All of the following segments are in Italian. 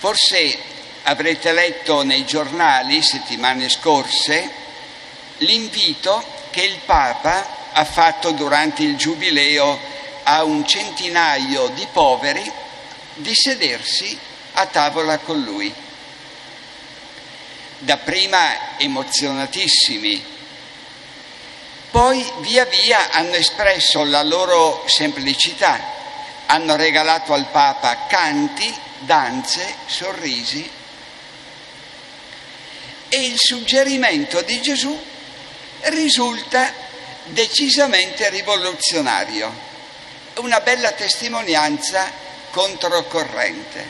Forse avrete letto nei giornali settimane scorse l'invito che il Papa ha fatto durante il Giubileo a un centinaio di poveri di sedersi a tavola con lui. Dapprima emozionatissimi, poi via via hanno espresso la loro semplicità, hanno regalato al Papa canti, danze, sorrisi, e il suggerimento di Gesù risulta decisamente rivoluzionario, una bella testimonianza controcorrente.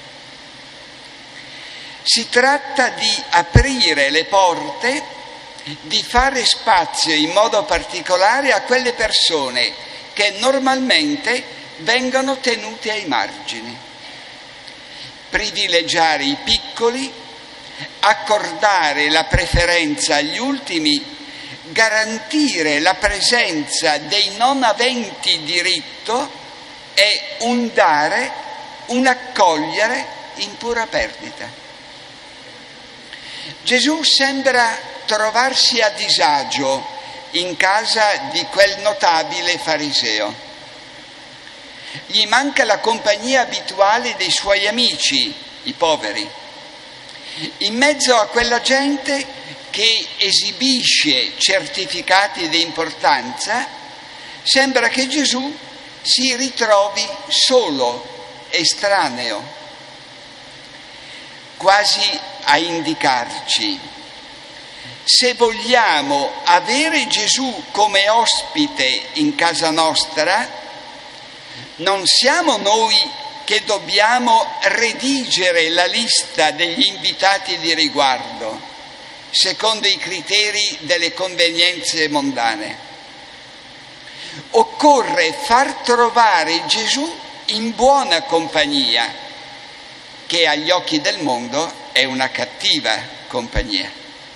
Si tratta di aprire le porte, di fare spazio in modo particolare a quelle persone che normalmente vengono tenute ai margini. Privilegiare i piccoli, accordare la preferenza agli ultimi, garantire la presenza dei non aventi diritto è un dare, un accogliere in pura perdita. Gesù sembra trovarsi a disagio in casa di quel notabile fariseo. Gli manca la compagnia abituale dei suoi amici, i poveri. In mezzo a quella gente che esibisce certificati di importanza, sembra che Gesù si ritrovi solo, estraneo, quasi a indicarci: se vogliamo avere Gesù come ospite in casa nostra, non siamo noi che dobbiamo redigere la lista degli invitati di riguardo secondo i criteri delle convenienze mondane. Occorre far trovare Gesù in buona compagnia, che agli occhi del mondo è una cattiva compagnia.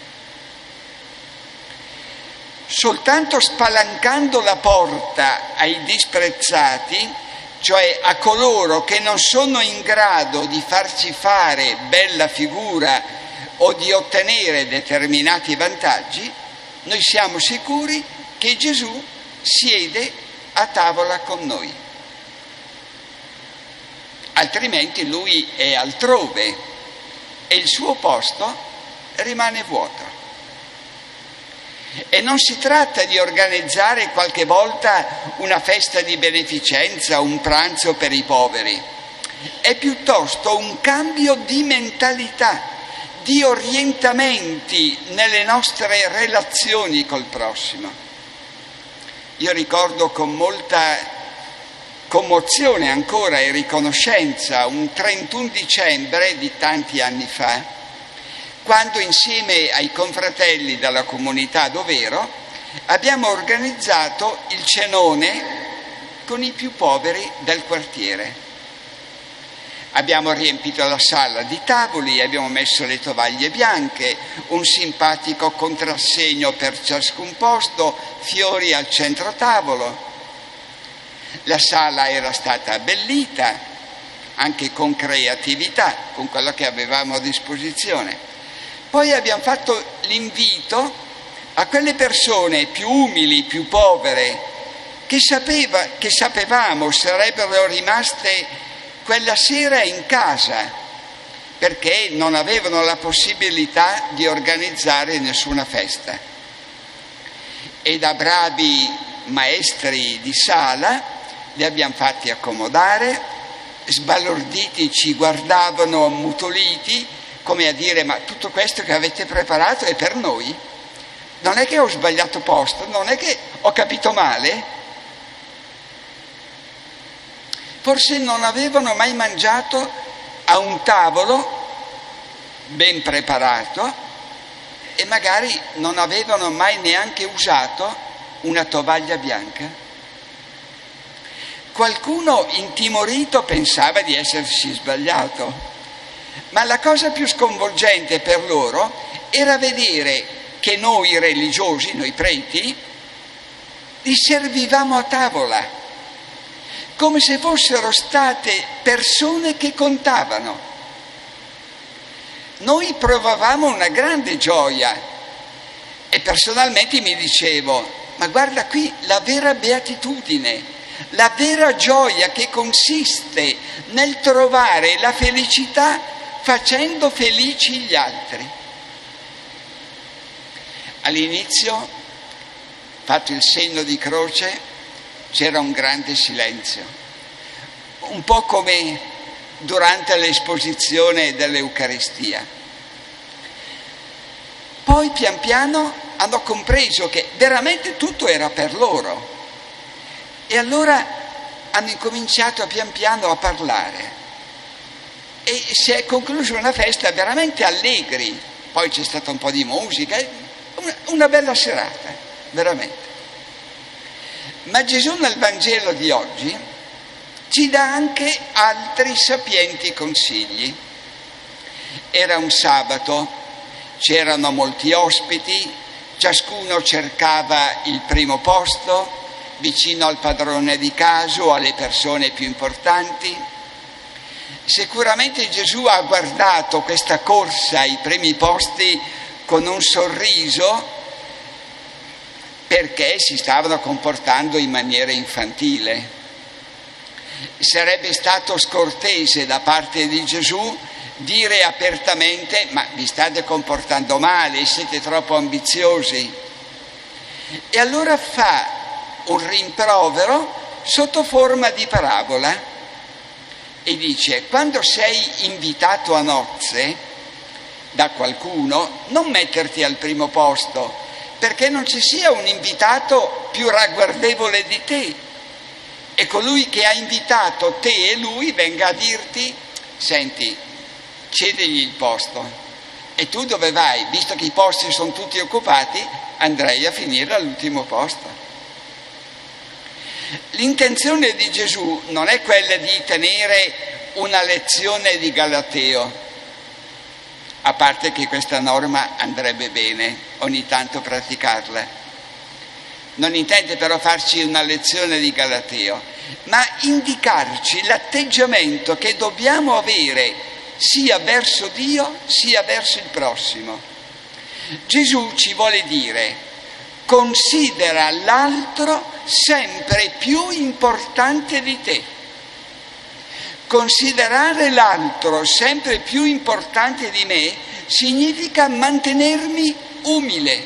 Soltanto spalancando la porta ai disprezzati, cioè a coloro che non sono in grado di farci fare bella figura o di ottenere determinati vantaggi, noi siamo sicuri che Gesù siede a tavola con noi. Altrimenti lui è altrove e il suo posto rimane vuoto. E non si tratta di organizzare qualche volta una festa di beneficenza, un pranzo per i poveri. È piuttosto un cambio di mentalità, di orientamenti nelle nostre relazioni col prossimo. Io ricordo con molta commozione ancora e riconoscenza un 31 dicembre di tanti anni fa, quando insieme ai confratelli della comunità dov'ero abbiamo organizzato il cenone con i più poveri del quartiere. Abbiamo riempito la sala di tavoli, abbiamo messo le tovaglie bianche, un simpatico contrassegno per ciascun posto, fiori al centro tavolo. La sala era stata abbellita anche con creatività, con quello che avevamo a disposizione. Poi abbiamo fatto l'invito a quelle persone più umili, più povere, che sapevamo sarebbero rimaste quella sera in casa perché non avevano la possibilità di organizzare nessuna festa. E da bravi maestri di sala li abbiamo fatti accomodare, sbalorditi ci guardavano ammutoliti, come a dire: ma tutto questo che avete preparato è per noi? Non è che ho sbagliato posto? Non è che ho capito male? Forse non avevano mai mangiato a un tavolo ben preparato e magari non avevano mai neanche usato una tovaglia bianca. Qualcuno intimorito pensava di essersi sbagliato. Ma la cosa più sconvolgente per loro era vedere che noi religiosi, noi preti, li servivamo a tavola, come se fossero state persone che contavano. noi provavamo una grande gioia e personalmente mi dicevo: ma guarda qui la vera beatitudine, la vera gioia che consiste nel trovare la felicità facendo felici gli altri. All'inizio, fatto il segno di croce, c'era un grande silenzio, un po' come durante l'esposizione dell'Eucaristia. Poi pian piano hanno compreso che veramente tutto era per loro e allora hanno incominciato pian piano a parlare e si è conclusa una festa veramente allegri. Poi c'è stata un po' di musica, una bella serata, veramente. Ma Gesù nel Vangelo di oggi ci dà anche altri sapienti consigli. Era un sabato, c'erano molti ospiti, ciascuno cercava il primo posto, vicino al padrone di casa o alle persone più importanti. Sicuramente Gesù ha guardato questa corsa ai primi posti con un sorriso, perché si stavano comportando in maniera infantile. Sarebbe stato scortese da parte di Gesù dire apertamente: ma vi state comportando male, siete troppo ambiziosi. E allora fa un rimprovero sotto forma di parabola e dice: quando sei invitato a nozze da qualcuno, non metterti al primo posto, perché non ci sia un invitato più ragguardevole di te e colui che ha invitato te e lui venga a dirti: senti, cedegli il posto. E tu dove vai? Visto che i posti sono tutti occupati, andrei a finire all'ultimo posto. L'intenzione di Gesù non è quella di tenere una lezione di Galateo, a parte che questa norma andrebbe bene ogni tanto praticarla. Non intende però farci una lezione di Galateo, ma indicarci l'atteggiamento che dobbiamo avere sia verso Dio sia verso il prossimo. Gesù ci vuole dire: considera l'altro sempre più importante di te. Considerare l'altro sempre più importante di me significa mantenermi umile,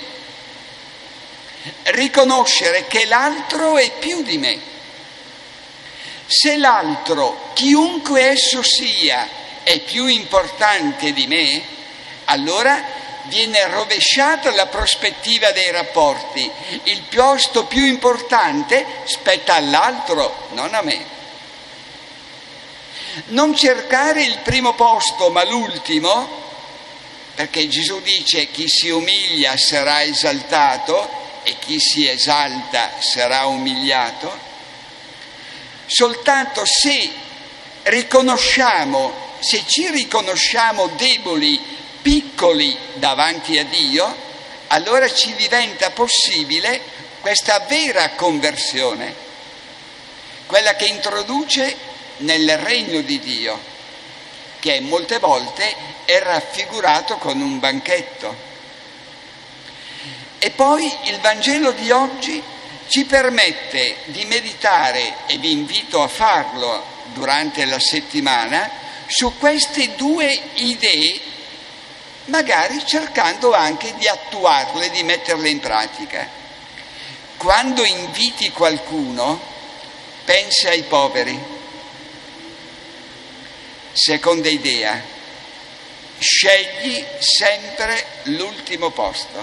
riconoscere che l'altro è più di me. Se l'altro, chiunque esso sia, è più importante di me, allora viene rovesciata la prospettiva dei rapporti. Il posto più importante spetta all'altro, non a me. Non cercare il primo posto ma l'ultimo, perché Gesù dice: chi si umilia sarà esaltato e chi si esalta sarà umiliato. Soltanto se ci riconosciamo deboli, piccoli davanti a Dio, allora ci diventa possibile questa vera conversione, quella che introduce nel regno di Dio, che molte volte è raffigurato con un banchetto. E poi il Vangelo di oggi ci permette di meditare, e vi invito a farlo durante la settimana, su queste due idee, magari cercando anche di attuarle, di metterle in pratica. Quando inviti qualcuno, pensa ai poveri. Seconda idea: scegli sempre l'ultimo posto.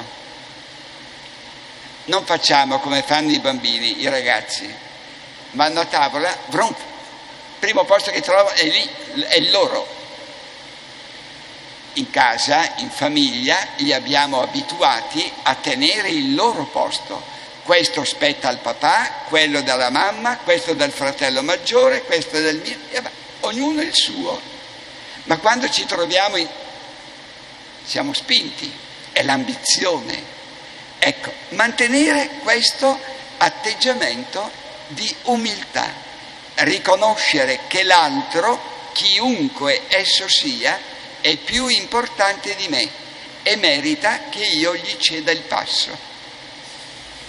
Non facciamo come fanno i bambini, i ragazzi. Vanno a tavola, vrum, primo posto che trovano è lì, è loro. In casa, in famiglia, li abbiamo abituati a tenere il loro posto. Questo spetta al papà, quello dalla mamma, questo dal fratello maggiore, questo del mio, e va. Ognuno il suo, ma quando ci troviamo siamo spinti, è l'ambizione. Ecco, mantenere questo atteggiamento di umiltà, riconoscere che l'altro, chiunque esso sia, è più importante di me e merita che io gli ceda il passo.